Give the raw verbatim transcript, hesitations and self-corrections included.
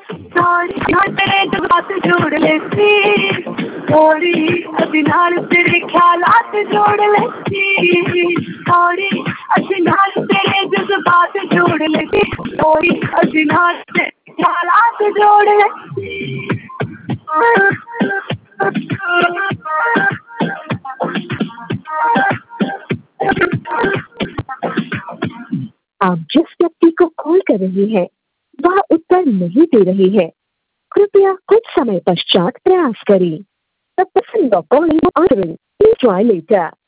थोड़ी ना तेरे जज्बात जोड़ लेती, थोड़ी असी नाल तेरे ख्यालात जोड़ लेती, थोड़ी असी नाल तेरे जज्बात जोड़ लेती, थोड़ी असी नाल तेरे ख्यालात जोड़ लेती। आप जिस व्यक्ति को कॉल कर रही हैं वह उत्तर नहीं दे रही है, कृपया कुछ समय पश्चात प्रयास करें। The person you're calling is answering. Please try later.